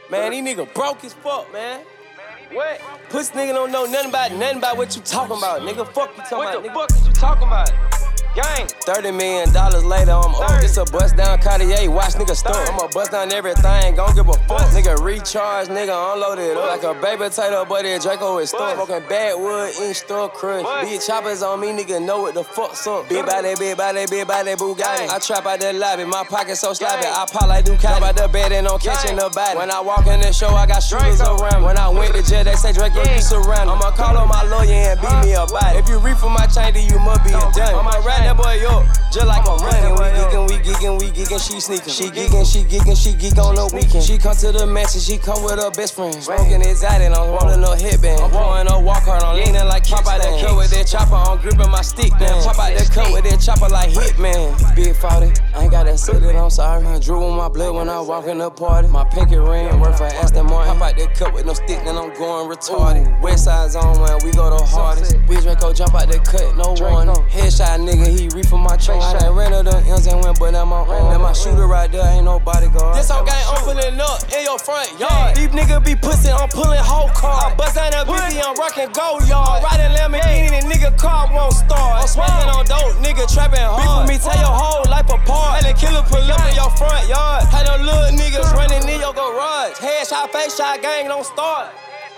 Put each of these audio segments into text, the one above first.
Man, these niggas broke as fuck, man. What? Pussy nigga don't know nothing about what you talking about, nigga. Fuck you talking about, nigga. What the fuck is you talking about? Gang. $30 million later, I'm up. This a bust down Cartier, watch nigga stunt. I'ma bust down everything, gon' give a fuck. Nigga recharge, nigga unload it up. Like a baby potato, but that Draco is stuck. Smoking backwoood, inch stuck crush. Big choppers on me, nigga know what the fuck's up. Big body, Bugatti. I trap out that lobby, my pocket so sloppy. I pop like Ducati. Jump out the bed and I'm catching the body. When I walk in the show, I got shooters around me. When I went to jail, they say Draco, you surrounded. I'ma call on my lawyer and beat me a body. If you reef for my chain, then you must be a dummy. I'ma ride that boy up, just like a money. We geekin', she sneakin'. She geek on the weekend. She come to the mansion, she come with her best friend. Smoking exotic, I'm rolling a headband. I'm pouring a walk hard, I'm leaning like Pop out that cut with that chopper, I'm gripping my stick down. Pop out that cut with that chopper like Hitman. Big 40, I ain't got that suit that I'm sorry. I drew with my blood when I walk in the party. My pinky ring, work for Aston Martin. Pop out that cut with no stick, then I'm going retarded. West side zone, man, we go the hardest. Bitch Draco jump out that cut, no warning. Headshot nigga, he reef for my train. I done ran up the M's and went, but I'm on own. That my shooter right there, ain't no bodyguard. This whole gang opening up in your front yard. These niggas be pussy, I'm pulling whole car. I bust down that bitch, I'm rockin' go yard. Riding Lamborghini, the nigga car won't start. I'm smoking on dope, nigga trapping hard. Beef with me, tear your whole life apart. Had a killer pull up in your front yard. Had them little niggas running in your garage. Headshot, face shot, gang don't start.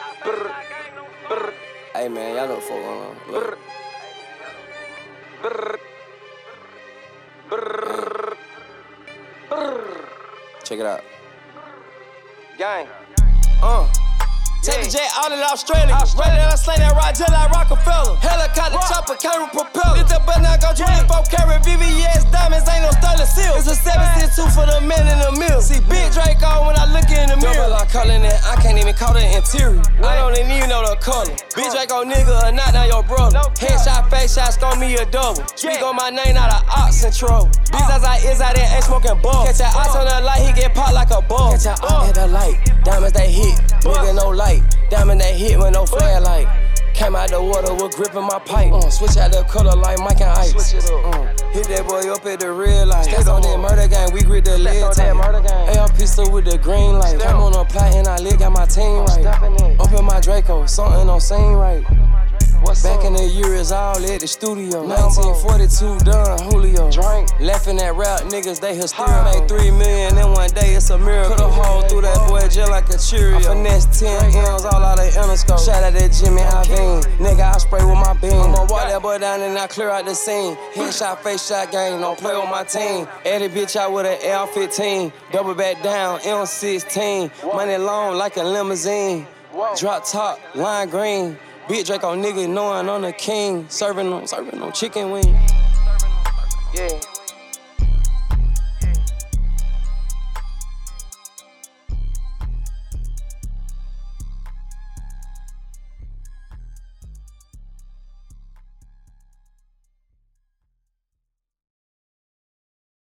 Hey man, y'all know what the fuck going on. Look. Check it out. Gang. Take the jet out of Australia. Ready to sling that ride just like Rockefeller. Helicopter chopper, camera propeller. This the button, I go 24 karat VVS diamonds, ain't no stainless steel. It's a 762 for the men in the mill. See big Draco when I look in the mirror. Double, I'm calling it, I can't even call it interior. I don't even know the color. Big Draco nigga, or not now your brother. Headshot, face shots, gon' me a double. Speak on my name, not an ox and trouble. Bitch, as I is out there, ain't smoking bug. Catch that ox on the light, he get popped like a bug. Catch that ox at the light, diamonds they hit, nigga no light. Diamond they hit with no flare light. Came out the water with grip in my pipe. Switch out the color like Mike and Ice. Hit that boy up at the red light. Stayed on that murder gang, we grip the lead tight. AR pistol with the green light. Came on a plot and I lit, got my team right. Open my Draco, something on scene right. Back in the year is all at the studio. 1942 done, Julio. Laughing at rap niggas, they hysteria. Made 3 million in one day, it's a miracle. Put a hole through that boy just like a Cheerio. I finesse 10 M's all out of Interscope. Shout out that Jimmy Iovine. Nigga, I spray with my beam. I'ma walk that boy down and I clear out the scene. Headshot, face shot gang, don't play with my team. Edit bitch out with an L15. Double back down, M16. Money long like a limousine. Drop top, lime green. Big Draco nigga knowing I'm the king. Serving no chicken wing. Yeah.